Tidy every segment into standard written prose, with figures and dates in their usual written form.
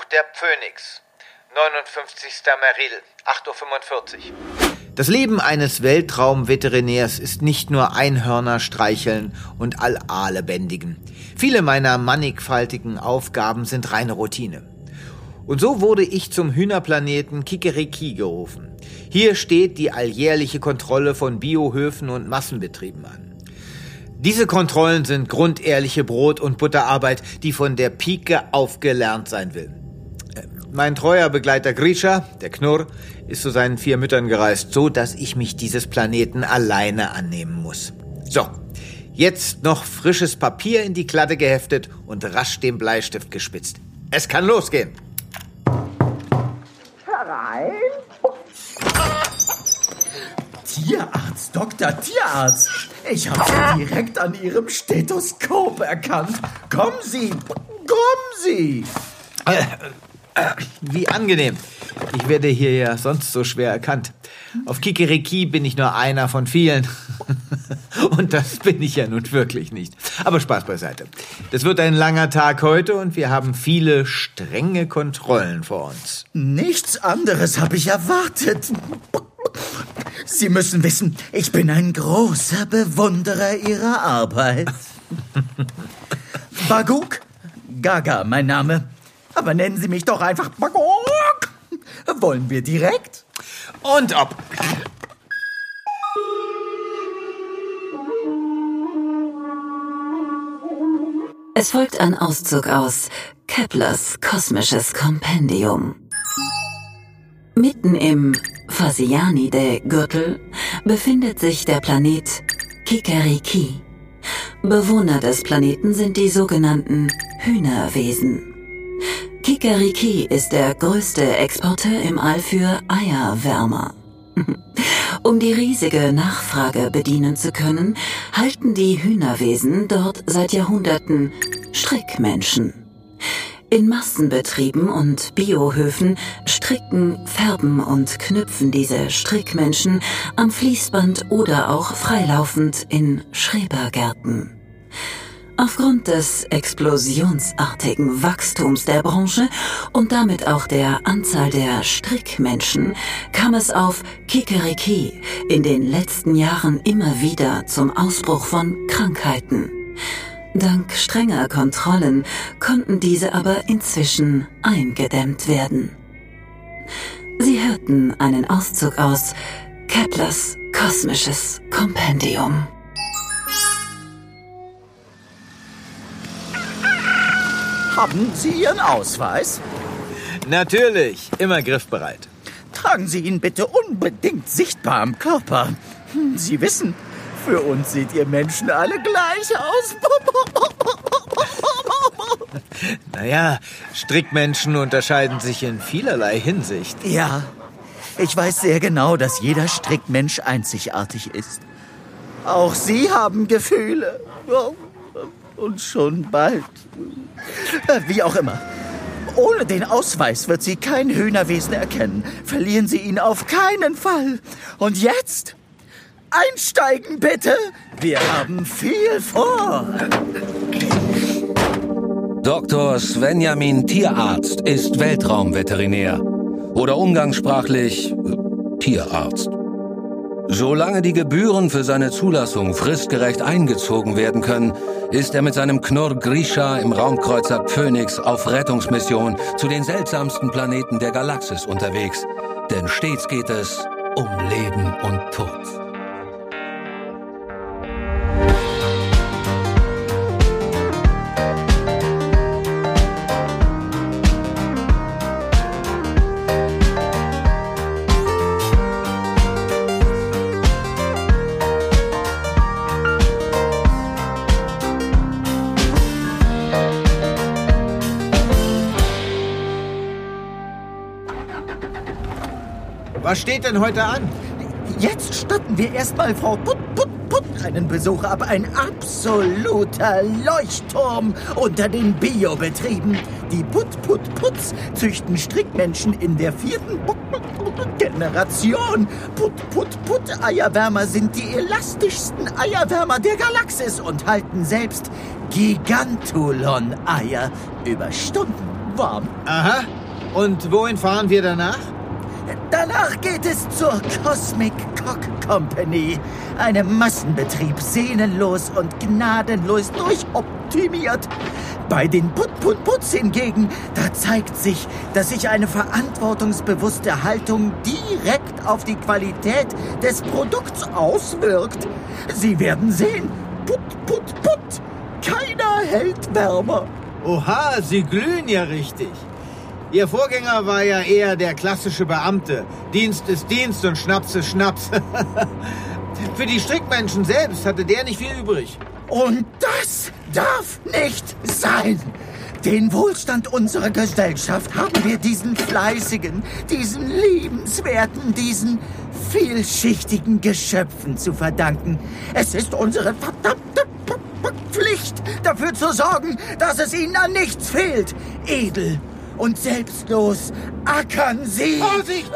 der Phönix, 59. Meril, 8:45 Uhr. Das Leben eines Weltraumveterinärs ist nicht nur Einhörner streicheln und Aale bändigen. Viele meiner mannigfaltigen Aufgaben sind reine Routine. Und so wurde ich zum Hühnerplaneten Kikeriki gerufen. Hier steht die alljährliche Kontrolle von Biohöfen und Massenbetrieben an. Diese Kontrollen sind grundehrliche Brot- und Butterarbeit, die von der Pike auf gelernt sein will. Mein treuer Begleiter Grisha, der Knurr, ist zu seinen 4 Müttern gereist, so dass ich mich dieses Planeten alleine annehmen muss. So, jetzt noch frisches Papier in die Klatte geheftet und rasch den Bleistift gespitzt. Es kann losgehen. Herein. Tierarzt, Dr. Tierarzt. Ich habe Sie direkt an Ihrem Stethoskop erkannt. Kommen Sie, kommen Sie. Wie angenehm. Ich werde hier ja sonst so schwer erkannt. Auf Kikeriki bin ich nur einer von vielen. Und das bin ich ja nun wirklich nicht. Aber Spaß beiseite. Das wird ein langer Tag heute und wir haben viele strenge Kontrollen vor uns. Nichts anderes habe ich erwartet. Sie müssen wissen, ich bin ein großer Bewunderer Ihrer Arbeit. Baguk? Gaga, mein Name. Aber nennen Sie mich doch einfach Baguk. Wollen wir direkt? Und ob. Es folgt ein Auszug aus Keplers kosmisches Kompendium. Mitten im Phasianidae-Gürtel befindet sich der Planet Kikeriki. Bewohner des Planeten sind die sogenannten Hühnerwesen. Kikeriki ist der größte Exporteur im All für Eierwärmer. Um die riesige Nachfrage bedienen zu können, halten die Hühnerwesen dort seit Jahrhunderten Strickmenschen. In Massenbetrieben und Biohöfen stricken, färben und knüpfen diese Strickmenschen am Fließband oder auch freilaufend in Schrebergärten. Aufgrund des explosionsartigen Wachstums der Branche und damit auch der Anzahl der Strickmenschen kam es auf Kikeriki in den letzten Jahren immer wieder zum Ausbruch von Krankheiten. Dank strenger Kontrollen konnten diese aber inzwischen eingedämmt werden. Sie hörten einen Auszug aus Keplers kosmisches Kompendium. Haben Sie Ihren Ausweis? Natürlich, immer griffbereit. Tragen Sie ihn bitte unbedingt sichtbar am Körper. Sie wissen, für uns seht ihr Menschen alle gleich aus. Naja, Strickmenschen unterscheiden sich in vielerlei Hinsicht. Ja, ich weiß sehr genau, dass jeder Strickmensch einzigartig ist. Auch Sie haben Gefühle. Und schon bald. Wie auch immer. Ohne den Ausweis wird Sie kein Hühnerwesen erkennen. Verlieren Sie ihn auf keinen Fall. Und jetzt? Einsteigen, bitte! Wir haben viel vor. Dr. Svenjamin Tierarzt ist Weltraumveterinär. Oder umgangssprachlich Tierarzt. Solange die Gebühren für seine Zulassung fristgerecht eingezogen werden können, ist er mit seinem Knurr Grisha im Raumkreuzer Phönix auf Rettungsmission zu den seltsamsten Planeten der Galaxis unterwegs. Denn stets geht es um Leben und Tod. Was steht denn heute an? Jetzt statten wir erstmal Frau Put einen Besuch ab. Ein absoluter Leuchtturm unter den Biobetrieben. Die Putz züchten Strickmenschen in der 4. Generation. Eierwärmer sind die elastischsten Eierwärmer der Galaxis und halten selbst Gigantulon-Eier über Stunden. warm. Aha. Und wohin fahren wir danach? Danach geht es zur Cosmic Cock Company. Einem Massenbetrieb, sehnenlos und gnadenlos durchoptimiert. Bei den Put-Put-Puts hingegen, da zeigt sich, dass sich eine verantwortungsbewusste Haltung direkt auf die Qualität des Produkts auswirkt. Sie werden sehen, Put-Put-Put, keiner hält wärmer. Oha, Sie glühen ja richtig. Ihr Vorgänger war ja eher der klassische Beamte. Dienst ist Dienst und Schnaps ist Schnaps. Für die Strickmenschen selbst hatte der nicht viel übrig. Und das darf nicht sein. Den Wohlstand unserer Gesellschaft haben wir diesen fleißigen, diesen liebenswerten, diesen vielschichtigen Geschöpfen zu verdanken. Es ist unsere verdammte Pflicht, dafür zu sorgen, dass es ihnen an nichts fehlt. Edel und selbstlos ackern sie. Vorsicht!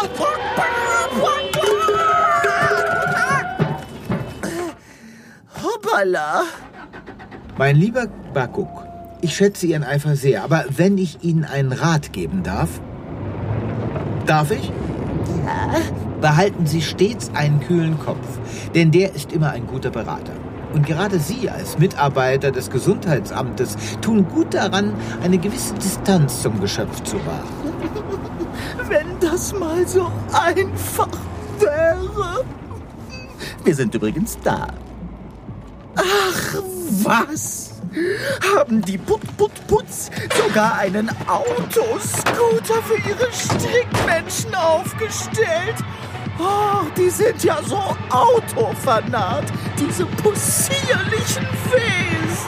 Hoppala. Mein lieber Bakuk, ich schätze Ihren Eifer sehr, aber wenn ich Ihnen einen Rat geben darf... Darf ich? Ja? Behalten Sie stets einen kühlen Kopf, denn der ist immer ein guter Berater. Und gerade Sie als Mitarbeiter des Gesundheitsamtes tun gut daran, eine gewisse Distanz zum Geschöpf zu wahren. Wenn das mal so einfach wäre. Wir sind übrigens da. Ach, was? Haben die Put-Put-Puts sogar einen Autoscooter für ihre Strickmenschen aufgestellt? Oh, die sind ja so autofanat, diese possierlichen Fes.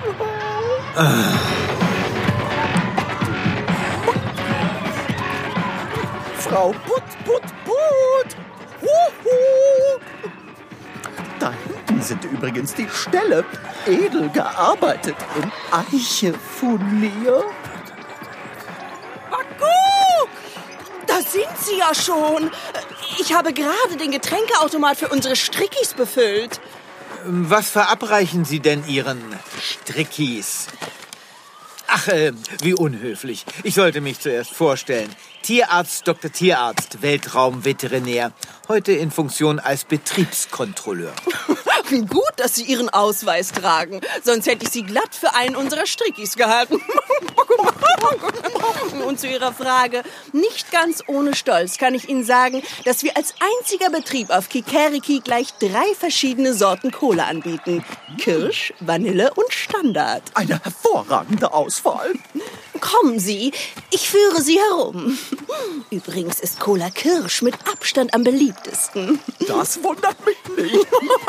Frau Put-Put-Put! Huhu! Da hinten sind übrigens die Ställe, edel gearbeitet in Eichefurnier. Bakuk! Da sind Sie ja schon. Ich habe gerade den Getränkeautomat für unsere Strickis befüllt. Was verabreichen Sie denn Ihren Strickis? Ach, wie unhöflich. Ich sollte mich zuerst vorstellen. Tierarzt Dr. Tierarzt, Weltraumveterinär. Heute in Funktion als Betriebskontrolleur. Gut, dass Sie Ihren Ausweis tragen. Sonst hätte ich Sie glatt für einen unserer Strickis gehalten. Und zu Ihrer Frage, nicht ganz ohne Stolz kann ich Ihnen sagen, dass wir als einziger Betrieb auf Kikeriki gleich 3 verschiedene Sorten Cola anbieten. Kirsch, Vanille und Standard. Eine hervorragende Auswahl. Kommen Sie, ich führe Sie herum. Übrigens ist Cola Kirsch mit Abstand am beliebtesten. Das wundert mich nicht.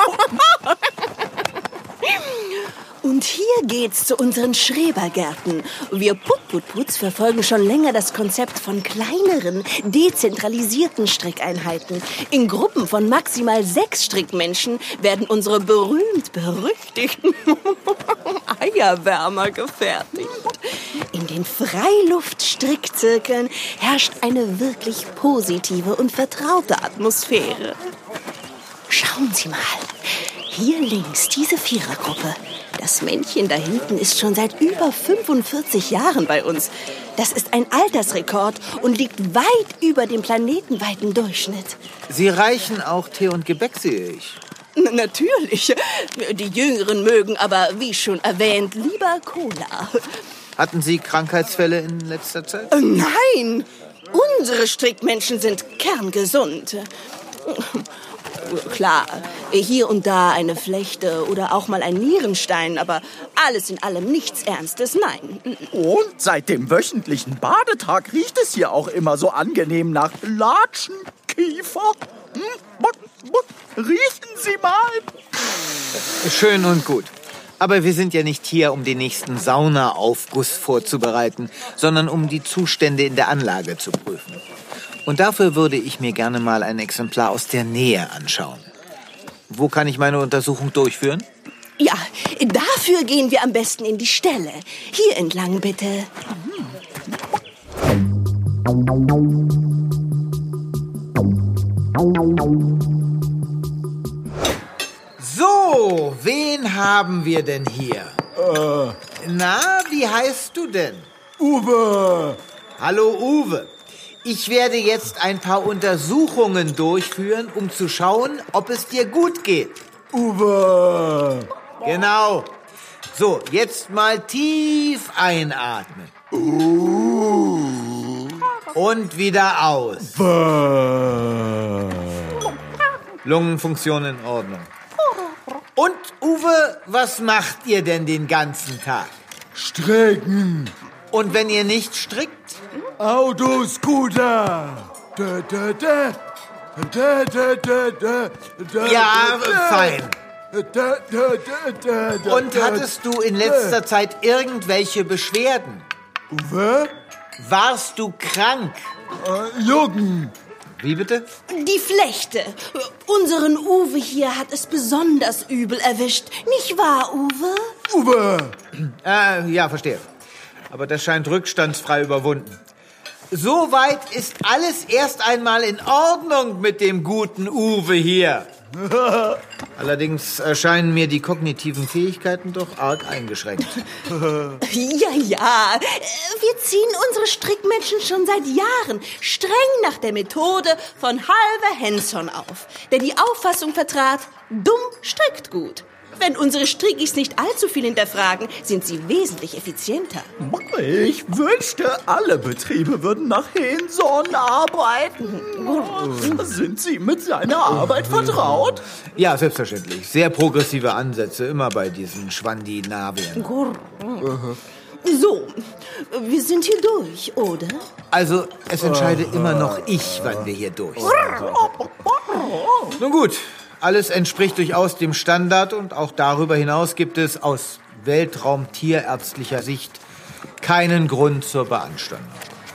Und hier geht's zu unseren Schrebergärten. Wir Put-Put-Puts verfolgen schon länger das Konzept von kleineren, dezentralisierten Strickeinheiten. In Gruppen von maximal 6 Strickmenschen werden unsere berühmt-berüchtigten Eierwärmer gefertigt. In den Freiluftstrickzirkeln herrscht eine wirklich positive und vertraute Atmosphäre. Schauen Sie mal, hier links diese Vierergruppe. Das Männchen da hinten ist schon seit über 45 Jahren bei uns. Das ist ein Altersrekord und liegt weit über dem planetenweiten Durchschnitt. Sie reichen auch Tee und Gebäck, sehe ich. Natürlich. Die Jüngeren mögen aber, wie schon erwähnt, lieber Cola. Hatten Sie Krankheitsfälle in letzter Zeit? Nein, unsere Strickmenschen sind kerngesund. Klar, hier und da eine Flechte oder auch mal ein Nierenstein, aber alles in allem nichts Ernstes, nein. Und seit dem wöchentlichen Badetag riecht es hier auch immer so angenehm nach Latschenkiefer. Riechen Sie mal. Schön und gut. Aber wir sind ja nicht hier, um den nächsten Saunaaufguss vorzubereiten, sondern um die Zustände in der Anlage zu prüfen. Und dafür würde ich mir gerne mal ein Exemplar aus der Nähe anschauen. Wo kann ich meine Untersuchung durchführen? Ja, dafür gehen wir am besten in die Ställe. Hier entlang, bitte. So, wen haben wir denn hier? Na, wie heißt du denn? Uwe! Hallo Uwe. Ich werde jetzt ein paar Untersuchungen durchführen, um zu schauen, ob es dir gut geht. Uwe! Genau. So, jetzt mal tief einatmen. Und wieder aus. Lungenfunktion in Ordnung. Und Uwe, was macht ihr denn den ganzen Tag? Stricken! Und wenn ihr nicht strickt? Autoscooter! Ja, fein. Und hattest du in letzter Zeit irgendwelche Beschwerden? Uwe? Warst du krank? Jürgen! Wie bitte? Die Flechte. Unseren Uwe hier hat es besonders übel erwischt. Nicht wahr, Uwe? Uwe! Ja, verstehe. Aber das scheint rückstandsfrei überwunden. Soweit ist alles erst einmal in Ordnung mit dem guten Uwe hier. Allerdings erscheinen mir die kognitiven Fähigkeiten doch arg eingeschränkt. Ja. Wir ziehen unsere Strickmenschen schon seit Jahren streng nach der Methode von Halver Henson auf, der die Auffassung vertrat, dumm strickt gut. Wenn unsere Strickis nicht allzu viel hinterfragen, sind sie wesentlich effizienter. Ich wünschte, alle Betriebe würden nach Henson arbeiten. Sind Sie mit seiner Arbeit vertraut? Ja, selbstverständlich. Sehr progressive Ansätze, immer bei diesen Schwandinavien. So, wir sind hier durch, oder? Also, es entscheide immer noch ich, wann wir hier durch sind. Nun gut, alles entspricht durchaus dem Standard und auch darüber hinaus gibt es aus weltraumtierärztlicher Sicht keinen Grund zur Beanstandung.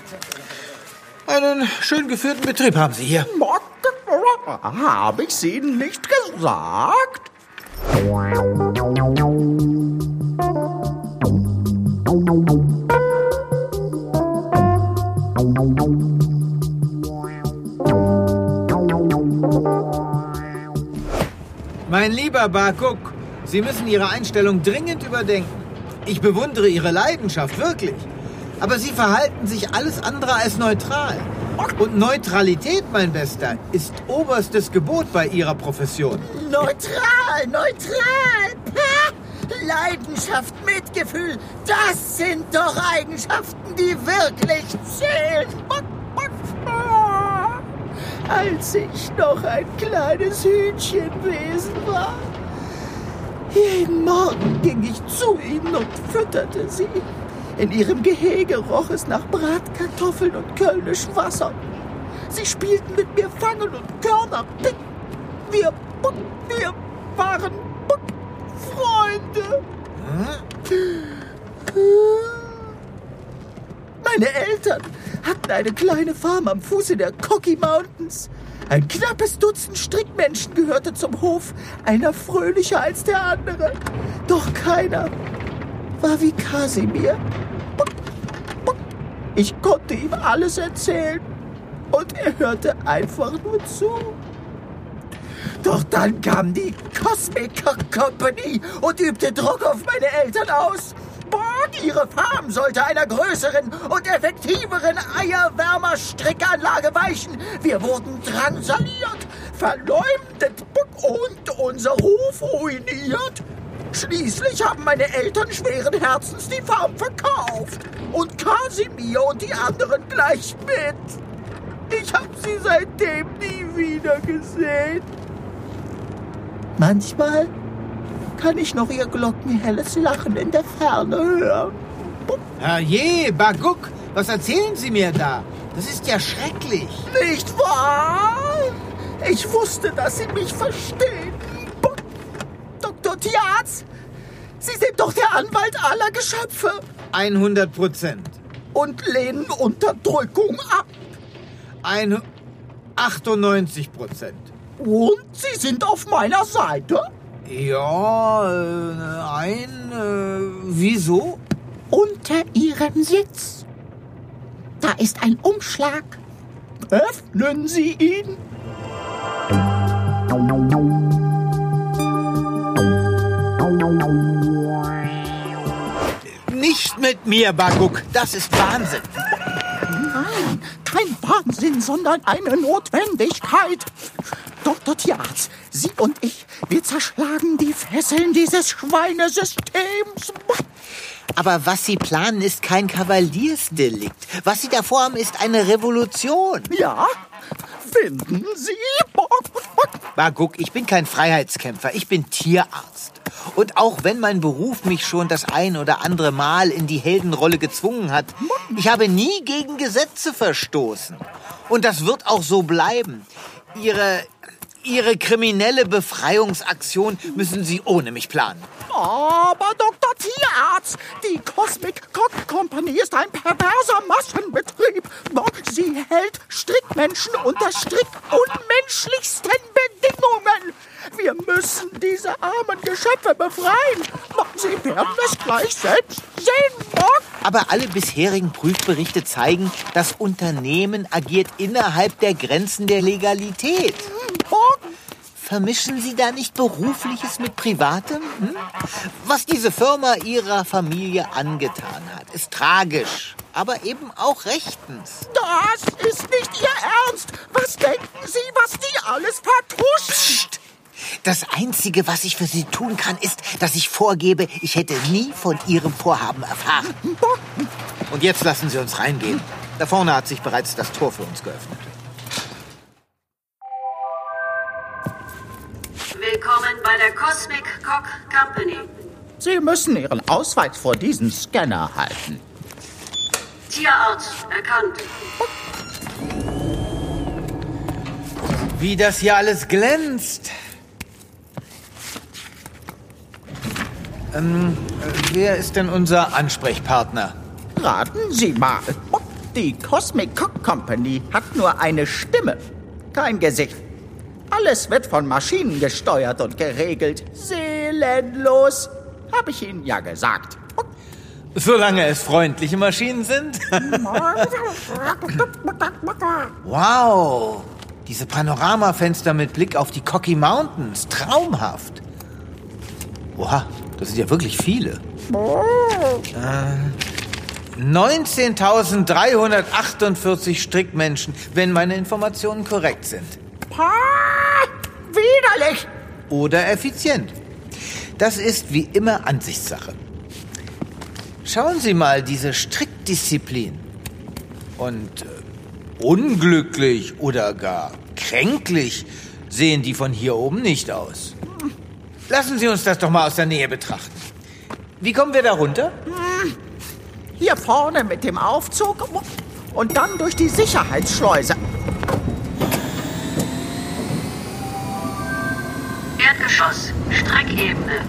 Einen schön geführten Betrieb haben Sie hier. Habe ich es Ihnen nicht gesagt? Mein lieber Baguk, Sie müssen Ihre Einstellung dringend überdenken. Ich bewundere Ihre Leidenschaft, wirklich. Aber Sie verhalten sich alles andere als neutral. Und Neutralität, mein Bester, ist oberstes Gebot bei Ihrer Profession. Neutral! Pah! Leidenschaft, Mitgefühl, das sind doch Eigenschaften, die wirklich zählen. Als ich noch ein kleines Hühnchenwesen war. Jeden Morgen ging ich zu ihnen und fütterte sie. In ihrem Gehege roch es nach Bratkartoffeln und kölnischem Wasser. Sie spielten mit mir Fangen und Körner picken. Wir waren Freunde. Meine Eltern hatten eine kleine Farm am Fuße der Cocky Mountains. Ein knappes Dutzend Strickmenschen gehörte zum Hof, einer fröhlicher als der andere. Doch keiner war wie Kasimir. Ich konnte ihm alles erzählen und er hörte einfach nur zu. Doch dann kam die Cosmic Company und übte Druck auf meine Eltern aus. Ihre Farm sollte einer größeren und effektiveren Eierwärmerstrickanlage weichen. Wir wurden drangsaliert, verleumdet und unser Ruf ruiniert. Schließlich haben meine Eltern schweren Herzens die Farm verkauft. Und Kasimir und die anderen gleich mit. Ich habe sie seitdem nie wieder gesehen. Manchmal kann ich noch ihr glockenhelles Lachen in der Ferne hören. Herrje, Baguk, was erzählen Sie mir da? Das ist ja schrecklich. Nicht wahr? Ich wusste, dass Sie mich verstehen. Dr. Tiaz, Sie sind doch der Anwalt aller Geschöpfe. 100%. Und lehnen Unterdrückung ab. 98%. Und Sie sind auf meiner Seite? Ja, wieso? Unter Ihrem Sitz. Da ist ein Umschlag. Öffnen Sie ihn. Nicht mit mir, Baguk. Das ist Wahnsinn. Nein, kein Wahnsinn, sondern eine Notwendigkeit. Dr. Tierarzt, Sie und ich, wir zerschlagen die Fesseln dieses Schweinesystems. Aber was Sie planen, ist kein Kavaliersdelikt. Was Sie da vorhaben, ist eine Revolution. Ja, finden Sie? Baguk, ich bin kein Freiheitskämpfer, ich bin Tierarzt. Und auch wenn mein Beruf mich schon das ein oder andere Mal in die Heldenrolle gezwungen hat, ich habe nie gegen Gesetze verstoßen. Und das wird auch so bleiben. Ihre kriminelle Befreiungsaktion müssen Sie ohne mich planen. Aber Dr. Tierarzt, die Cosmic Cock Company ist ein perverser Massenbetrieb. Sie hält Strickmenschen unter strickunmenschlichsten Bedingungen. Wir müssen diese armen Geschöpfe befreien. Sie werden es gleich selbst sehen, Bock. Aber alle bisherigen Prüfberichte zeigen, das Unternehmen agiert innerhalb der Grenzen der Legalität. Bock. Vermischen Sie da nicht Berufliches mit Privatem? Was diese Firma Ihrer Familie angetan hat, ist tragisch, aber eben auch rechtens. Das ist nicht Ihr Ernst. Was denken Sie, was die alles vertuschen? Psst. Das Einzige, was ich für Sie tun kann, ist, dass ich vorgebe, ich hätte nie von Ihrem Vorhaben erfahren. Und jetzt lassen Sie uns reingehen. Da vorne hat sich bereits das Tor für uns geöffnet. Willkommen bei der Cosmic Cock Company. Sie müssen Ihren Ausweis vor diesem Scanner halten. Tierarzt erkannt. Wie das hier alles glänzt. Wer ist denn unser Ansprechpartner? Raten Sie mal. Die Cosmic Cock Company hat nur eine Stimme, kein Gesicht. Alles wird von Maschinen gesteuert und geregelt. Seelenlos, habe ich Ihnen ja gesagt. Solange es freundliche Maschinen sind. Wow, diese Panoramafenster mit Blick auf die Cocky Mountains, traumhaft. Oha, das sind ja wirklich viele. 19.348 Strickmenschen, wenn meine Informationen korrekt sind. Widerlich! Oder effizient. Das ist wie immer Ansichtssache. Schauen Sie mal diese Strickdisziplin. Und unglücklich oder gar kränklich sehen die von hier oben nicht aus. Lassen Sie uns das doch mal aus der Nähe betrachten. Wie kommen wir da runter? Hier vorne mit dem Aufzug und dann durch die Sicherheitsschleuse. Erdgeschoss, Streckebene.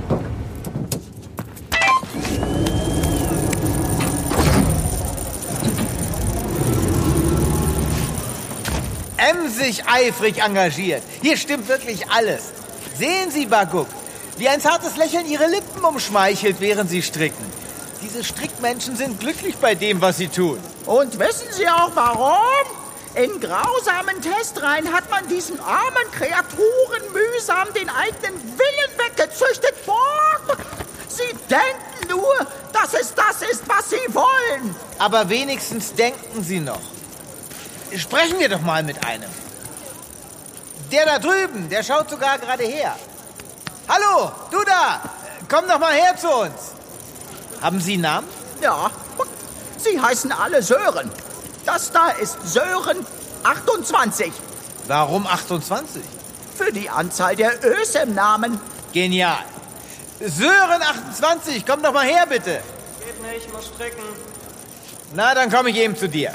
Emsig eifrig engagiert. Hier stimmt wirklich alles. Sehen Sie, Baguk, wie ein zartes Lächeln Ihre Lippen umschmeichelt, während Sie stricken. Diese Strickmenschen sind glücklich bei dem, was sie tun. Und wissen Sie auch warum? In grausamen Testreihen hat man diesen armen Kreaturen mühsam den eigenen Willen weggezüchtet. Sie denken nur, dass es das ist, was sie wollen. Aber wenigstens denken Sie noch. Sprechen wir doch mal mit einem. Der da drüben, der schaut sogar gerade her. Hallo, du da! Komm doch mal her zu uns. Haben Sie einen Namen? Ja, sie heißen alle Sören. Das da ist Sören 28. Warum 28? Für die Anzahl der Ös im Namen. Genial. Sören 28, komm doch mal her, bitte. Geht nicht, ich muss stricken. Na, dann komme ich eben zu dir.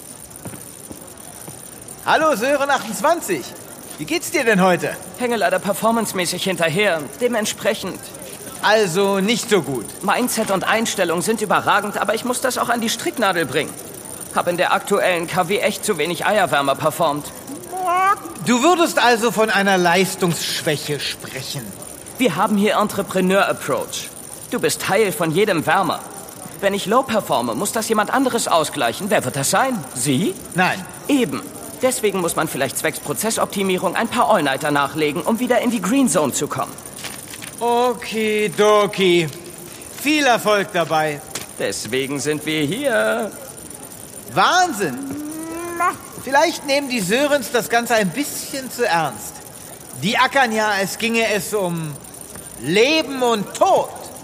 Hallo, Sören 28. Wie geht's dir denn heute? Hänge leider performancemäßig hinterher. Dementsprechend. Also nicht so gut. Mindset und Einstellung sind überragend, aber ich muss das auch an die Stricknadel bringen. Hab in der aktuellen KW echt zu wenig Eierwärmer performt. Du würdest also von einer Leistungsschwäche sprechen. Wir haben hier Entrepreneur-Approach. Du bist Teil von jedem Wärmer. Wenn ich low performe, muss das jemand anderes ausgleichen. Wer wird das sein? Sie? Nein. Eben. Deswegen muss man vielleicht zwecks Prozessoptimierung ein paar All-Nighter nachlegen, um wieder in die Green Zone zu kommen. Okidoki. Viel Erfolg dabei. Deswegen sind wir hier. Wahnsinn! Vielleicht nehmen die Sörens das Ganze ein bisschen zu ernst. Die ackern ja, es ginge es um Leben und Tod.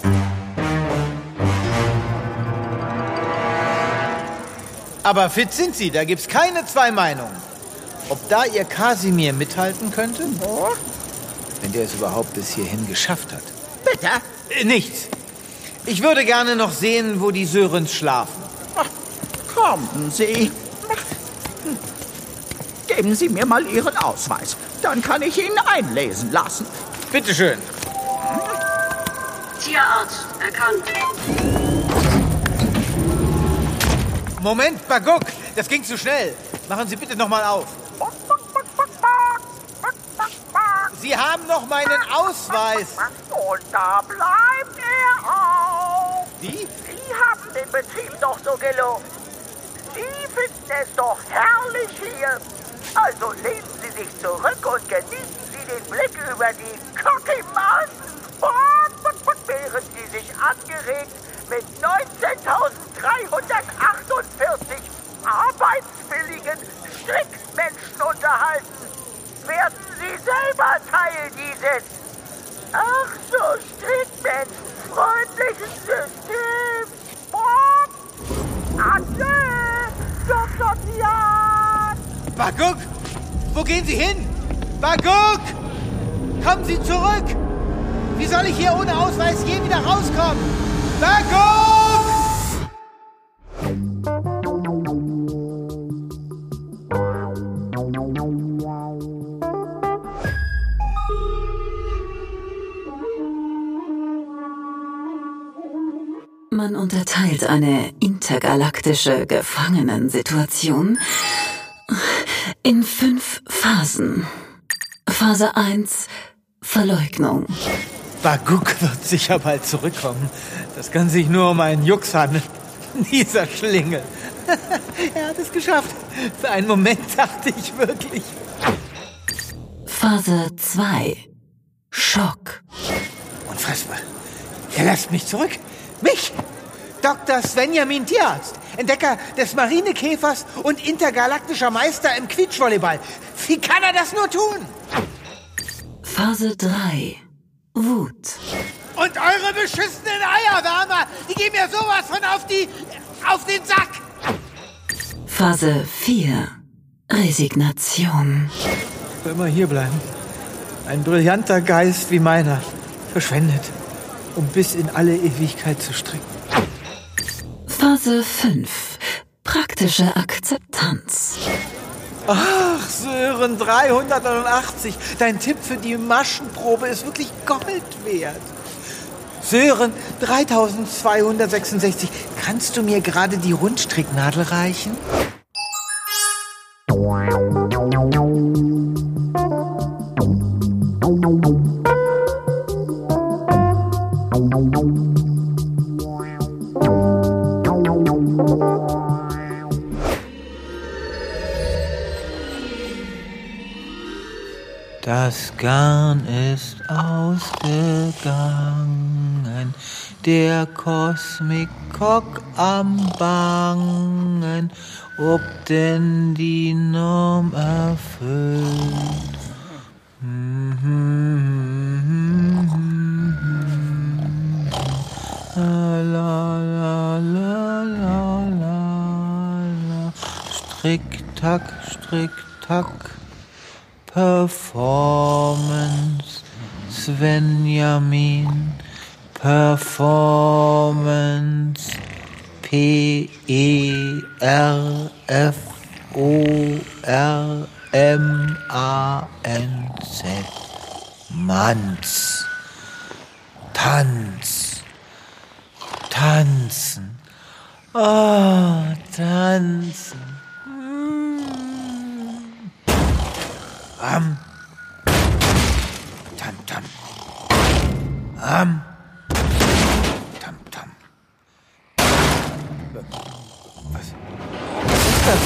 Aber fit sind sie, da gibt's keine zwei Meinungen. Ob da ihr Kasimir mithalten könnte? Wenn der es überhaupt bis hierhin geschafft hat. Bitte? Nichts. Ich würde gerne noch sehen, wo die Sörens schlafen. Kommen Sie. Geben Sie mir mal Ihren Ausweis. Dann kann ich ihn einlesen lassen. Bitteschön. Tierarzt erkannt. Moment, Baguk, das ging zu schnell. Machen Sie bitte noch mal auf. Sie haben noch meinen Ausweis. Und da bleibt er auch. Wie? Sie haben den Betrieb doch so gelobt. Sie finden es doch herrlich hier. Also lehnen Sie sich zurück und genießen Sie den Blick über die Cookie-Massen, während Sie sich angeregt mit 19.348 arbeitswilligen Strickmenschen unterhalten. Werden Sie selber Teil dieses, ach so strickmenschenfreundlichen Systems. Adieu, Dr. Tian! Baguk, wo gehen Sie hin? Baguk! Kommen Sie zurück! Wie soll ich hier ohne Ausweis je wieder rauskommen? Baguk! Man unterteilt eine intergalaktische Gefangenensituation in 5 Phasen. Phase 1: Verleugnung. Baguk wird sicher bald zurückkommen. Das kann sich nur um einen Jux handeln. Dieser Schlingel. Er hat es geschafft. Für einen Moment dachte ich wirklich. Phase 2: Schock. Unfassbar. Er lässt mich zurück. Mich! Dr. Svenjamin Tierarzt, Entdecker des Marinekäfers und intergalaktischer Meister im Quietschvolleyball. Wie kann er das nur tun? Phase 3: Wut. Und eure beschissenen Eierwärmer, die geben mir sowas von auf den Sack. Phase 4: Resignation. Für immer hierbleiben. Ein brillanter Geist wie meiner, verschwendet, um bis in alle Ewigkeit zu stricken. Phase 5: Praktische Akzeptanz. Ach, Sören 389. Dein Tipp für die Maschenprobe ist wirklich Gold wert. Sören 3266. Kannst du mir gerade die Rundstricknadel reichen? Das Garn ist ausgegangen, der Cosmic-Cock am Bangen, ob denn die Norm erfüllt. La la la la la. Strick-Tack, Strick-Tack. Performance, Svenjamin, Performance, P-E-R-F-O-R-M-A-N-Z, Manz, Tanz, tanzen, oh, tanzen. Tam, tam. Tam, tam. Was ist das?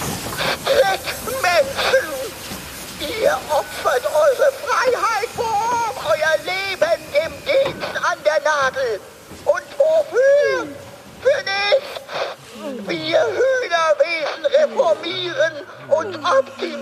Menschen, ihr opfert eure Freiheit vor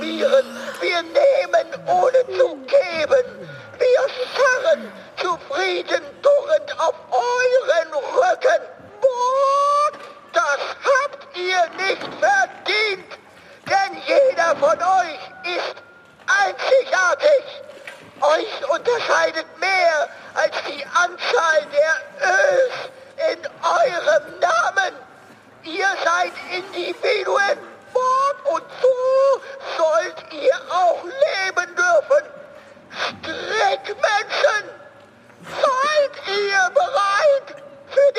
ignorieren. Wir nehmen, ohne zu geben. Wir scharren, zufrieden durrend auf euren Rücken. Borg, das habt ihr nicht verdient. Denn jeder von euch ist einzigartig. Euch unterscheidet mehr als die Anzahl der Ös in eurem Namen. Ihr seid Individuen, Borg, und so sollt ihr auch leben dürfen. Strickmenschen, seid ihr bereit für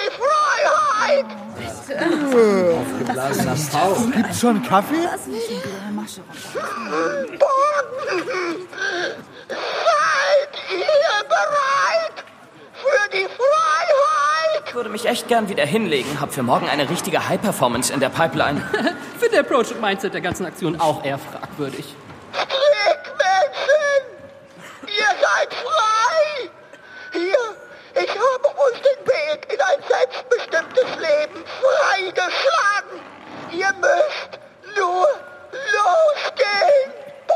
die Freiheit? Gibt's schon Kaffee? Seid ihr bereit für die Freiheit? Ich würde mich echt gern wieder hinlegen. Hab für morgen eine richtige High-Performance in der Pipeline. Finde der Approach und Mindset der ganzen Aktion auch eher fragwürdig. Strickmenschen, ihr seid frei. Hier, ich habe uns den Weg in ein selbstbestimmtes Leben freigeschlagen. Ihr müsst nur losgehen.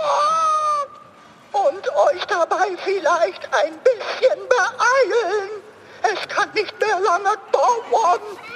Und euch dabei vielleicht ein bisschen beeilen. Es kann nicht mehr lange dauern.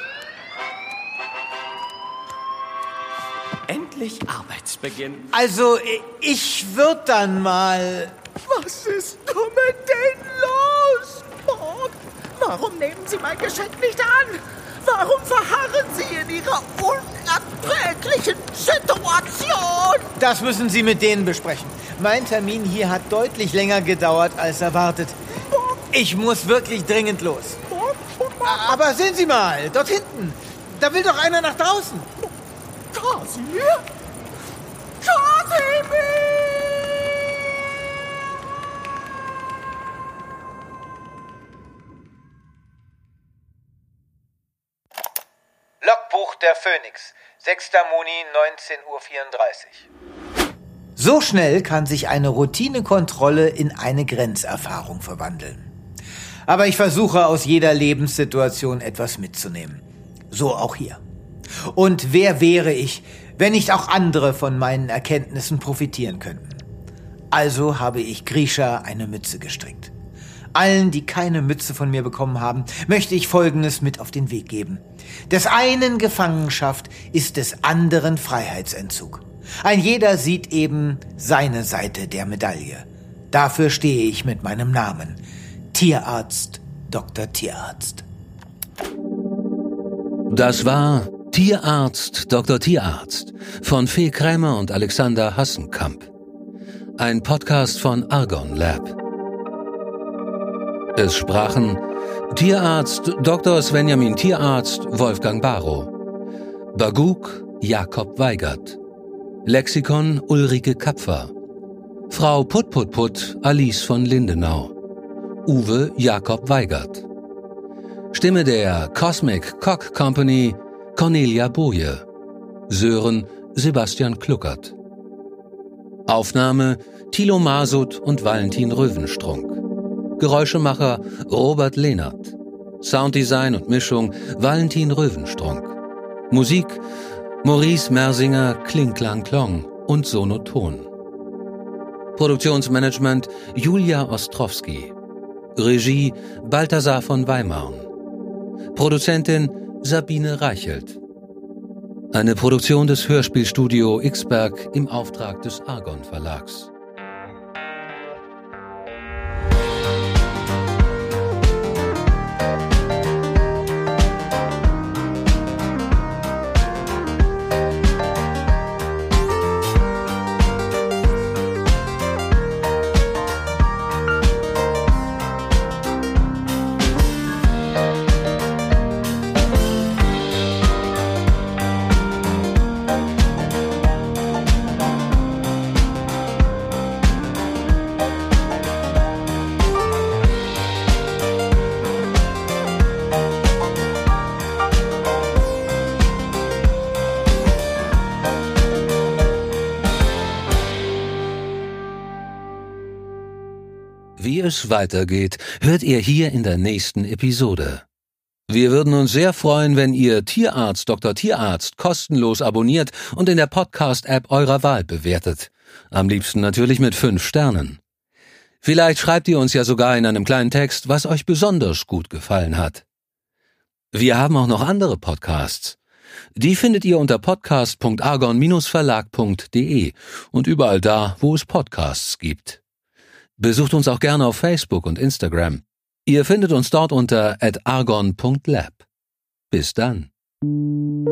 Endlich Arbeitsbeginn. Also, ich würde dann mal... Was ist nur mit denen los? Borg, warum nehmen Sie mein Geschenk nicht an? Warum verharren Sie in Ihrer unerträglichen Situation? Das müssen Sie mit denen besprechen. Mein Termin hier hat deutlich länger gedauert als erwartet. Ich muss wirklich dringend los. Aber sehen Sie mal, dort hinten. Da will doch einer nach draußen. Kasimir? Kasimir! Logbuch der Phoenix, 6. Juni, 19:34 Uhr. So schnell kann sich eine Routinekontrolle in eine Grenzerfahrung verwandeln. Aber ich versuche aus jeder Lebenssituation etwas mitzunehmen. So auch hier. Und wer wäre ich, wenn nicht auch andere von meinen Erkenntnissen profitieren könnten? Also habe ich Grisha eine Mütze gestrickt. Allen, die keine Mütze von mir bekommen haben, möchte ich Folgendes mit auf den Weg geben. Des einen Gefangenschaft ist des anderen Freiheitsentzug. Ein jeder sieht eben seine Seite der Medaille. Dafür stehe ich mit meinem Namen. Tierarzt, Dr. Tierarzt. Das war Tierarzt, Dr. Tierarzt von Fee Krämer und Alexander Hassenkamp. Ein Podcast von Argon Lab. Es sprachen Tierarzt Dr. Svenjamin Tierarzt Wolfgang Barrow, Baguk Jakob Weigert, Lexikon Ulrike Kapfer, Frau Put Alice von Lindenau, Uwe Jakob Weigert. Stimme der Cosmic Cock Company Cornelia Boje, Sören Sebastian Kluckert. Aufnahme Thilo Masud und Valentin Röwenstrunk. Geräuschemacher Robert Lehnert. Sounddesign und Mischung Valentin Röwenstrunk. Musik Maurice Mersinger, Kling Klang Klong und Sonoton. Produktionsmanagement Julia Ostrowski. Regie Balthasar von Weimarn. Produzentin Sabine Reichelt. Eine Produktion des Hörspielstudio Xberg im Auftrag des Argon Verlags. Wie es weitergeht, hört ihr hier in der nächsten Episode. Wir würden uns sehr freuen, wenn ihr Tierarzt Dr. Tierarzt kostenlos abonniert und in der Podcast-App eurer Wahl bewertet. Am liebsten natürlich mit 5 Sternen. Vielleicht schreibt ihr uns ja sogar in einem kleinen Text, was euch besonders gut gefallen hat. Wir haben auch noch andere Podcasts. Die findet ihr unter podcast.argon-verlag.de und überall da, wo es Podcasts gibt. Besucht uns auch gerne auf Facebook und Instagram. Ihr findet uns dort unter @argon.lab. Bis dann.